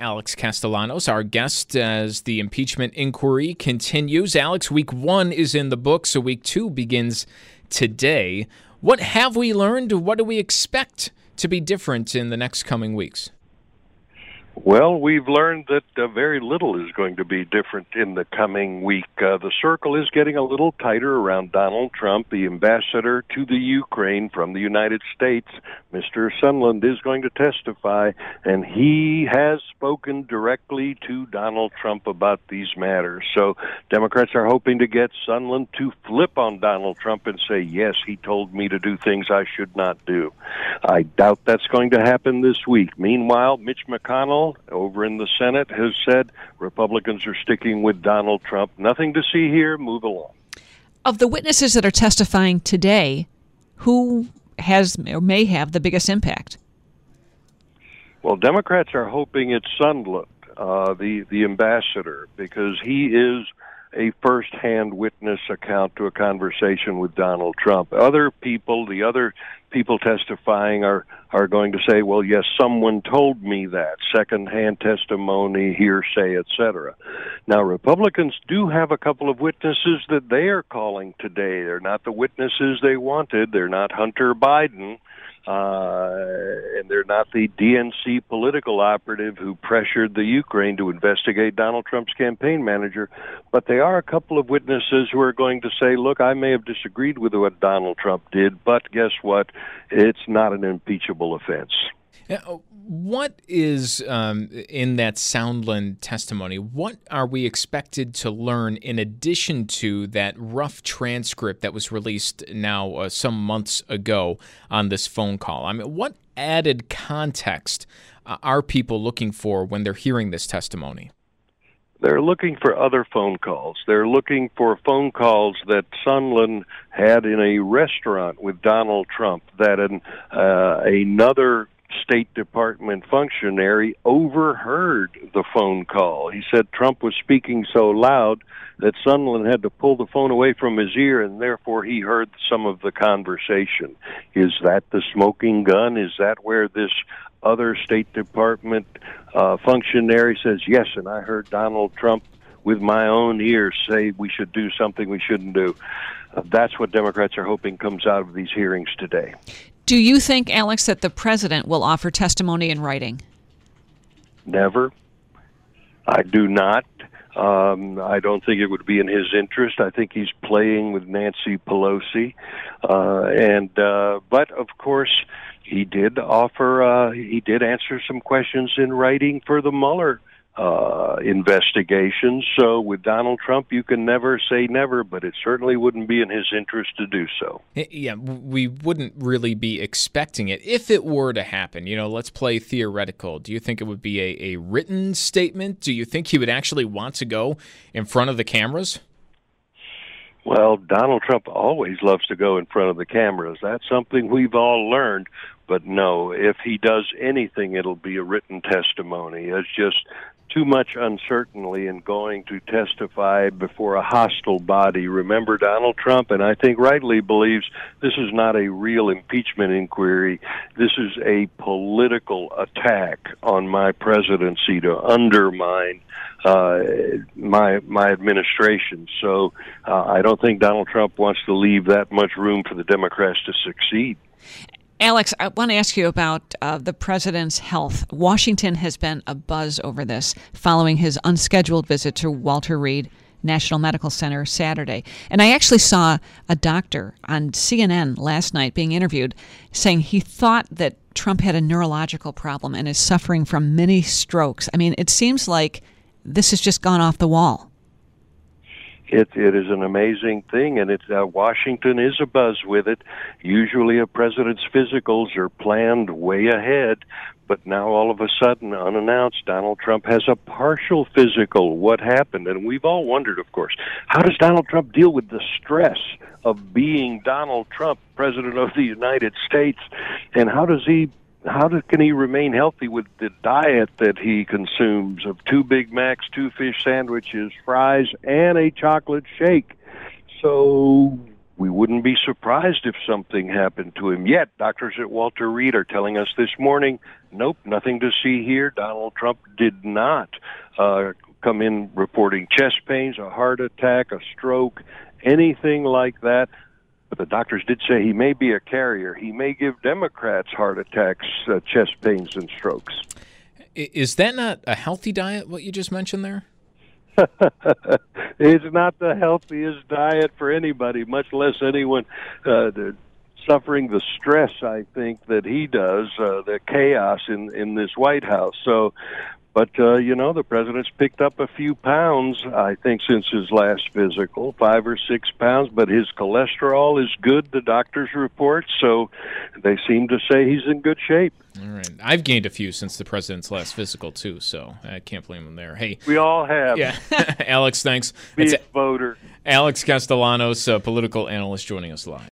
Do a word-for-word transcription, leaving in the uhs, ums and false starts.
Alex Castellanos, our guest, as the impeachment inquiry continues. Alex, week one is in the books, so week two begins today. What have we learned? What do we expect to be different in the next coming weeks? Well, we've learned that uh, very little is going to be different in the coming week. Uh, the circle is getting a little tighter around Donald Trump. The ambassador to the Ukraine from the United States, Mister Sondland, is going to testify, and he has spoken directly to Donald Trump about these matters. So Democrats are hoping to get Sondland to flip on Donald Trump and say, yes, he told me to do things I should not do. I doubt that's going to happen this week. Meanwhile, Mitch McConnell over in the Senate has said Republicans are sticking with Donald Trump. Nothing to see here. Move along. Of the witnesses that are testifying today, who has or may have the biggest impact? Well, Democrats are hoping it's Sondland, uh, the, the ambassador, because he is a first-hand witness account to a conversation with Donald Trump. Other people, the other people testifying are, are going to say, well, yes, someone told me that, second-hand testimony, hearsay, et cetera. Now, Republicans do have a couple of witnesses that they are calling today. They're not the witnesses they wanted. They're not Hunter Biden. Uh, and they're not the D N C political operative who pressured the Ukraine to investigate Donald Trump's campaign manager. But they are a couple of witnesses who are going to say, look, I may have disagreed with what Donald Trump did, but guess what? It's not an impeachable offense. What is um, in that Sondland testimony? What are we expected to learn in addition to that rough transcript that was released now uh, some months ago on this phone call? I mean, what added context uh, are people looking for when they're hearing this testimony? They're looking for other phone calls. They're looking for phone calls that Sondland had in a restaurant with Donald Trump, that an, uh, another State Department functionary overheard the phone call. He said Trump was speaking so loud that Sondland had to pull the phone away from his ear, and therefore he heard some of the conversation. Is that the smoking gun? Is that where this other State Department uh, functionary says, yes, and I heard Donald Trump with my own ears say we should do something we shouldn't do? Uh, that's what Democrats are hoping comes out of these hearings today. Do you think, Alex, that the president will offer testimony in writing? Never. I do not. Um, I don't think it would be in his interest. I think he's playing with Nancy Pelosi. Uh, and uh, but, of course, he did offer, uh, he did answer some questions in writing for the Mueller uh, investigation. So with Donald Trump, you can never say never, but it certainly wouldn't be in his interest to do so. Yeah, we wouldn't really be expecting it. If it were to happen, you know, let's play theoretical. Do you think it would be a, a written statement? Do you think he would actually want to go in front of the cameras? Well, Donald Trump always loves to go in front of the cameras. That's something we've all learned. But no, if he does anything, it'll be a written testimony. It's just too much uncertainty in going to testify before a hostile body. Remember, Donald Trump, and I think rightly, believes this is not a real impeachment inquiry. This is a political attack on my presidency to undermine uh, my my administration. So uh, I don't think Donald Trump wants to leave that much room for the Democrats to succeed. Alex, I want to ask you about uh, the president's health. Washington has been abuzz over this following his unscheduled visit to Walter Reed National Medical Center Saturday. And I actually saw a doctor on C N N last night being interviewed saying he thought that Trump had a neurological problem and is suffering from many strokes. I mean, it seems like this has just gone off the wall. It, it is an amazing thing, and it's, uh, Washington is abuzz with it. Usually a president's physicals are planned way ahead, but now all of a sudden, unannounced, Donald Trump has a partial physical. What happened? And we've all wondered, of course, how does Donald Trump deal with the stress of being Donald Trump, President of the United States, and how does he How do, can he remain healthy with the diet that he consumes of two Big Macs, two fish sandwiches, fries, and a chocolate shake? So we wouldn't be surprised if something happened to him. Yet, doctors at Walter Reed are telling us this morning, nope, nothing to see here. Donald Trump did not uh, come in reporting chest pains, a heart attack, a stroke, anything like that. But the doctors did say he may be a carrier. He may give Democrats heart attacks, uh, chest pains, and strokes. Is that not a healthy diet, what you just mentioned there? It's not the healthiest diet for anybody, much less anyone uh, suffering the stress, I think, that he does, uh, the chaos in, in this White House. So, but, uh, you know, the president's picked up a few pounds, I think, since his last physical, five or six pounds, but his cholesterol is good, the doctors report, so they seem to say he's in good shape. All right. I've gained a few since the president's last physical, too, so I can't blame him there. Hey, we all have. Yeah. Alex, thanks. Be It's a voter. Alex Castellanos, a political analyst, joining us live.